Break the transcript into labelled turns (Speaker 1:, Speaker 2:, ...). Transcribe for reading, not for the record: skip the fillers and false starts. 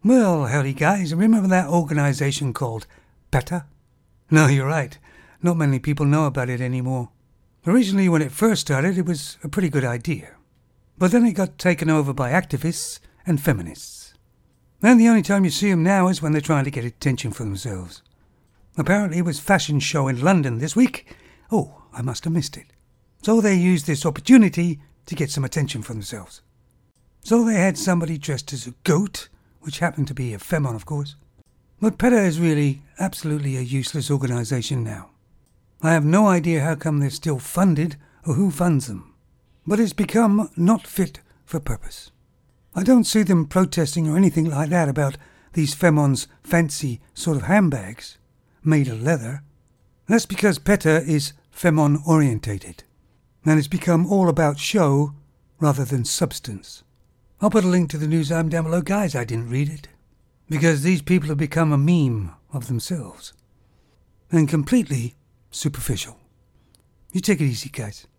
Speaker 1: Well, howdy guys, remember that organisation called PETA? No, you're right. Not many people know about it anymore. Originally, when it first started, it was a pretty good idea. But then it got taken over by activists and feminists. And the only time you see them now is when they're trying to get attention for themselves. Apparently it was fashion show in London this week. Oh, I must have missed it. So they used this opportunity to get some attention for themselves. So they had somebody dressed as a goat, which happened to be a femon, of course. But PETA is really absolutely a useless organisation now. I have no idea how come they're still funded or who funds them. But it's become not fit for purpose. I don't see them protesting or anything like that about these femons' fancy sort of handbags made of leather. That's because PETA is femon-orientated. And it's become all about show rather than substance. I'll put a link to the news item down below. Guys, I didn't read it. Because these people have become a meme of themselves. And completely superficial. You take it easy, guys.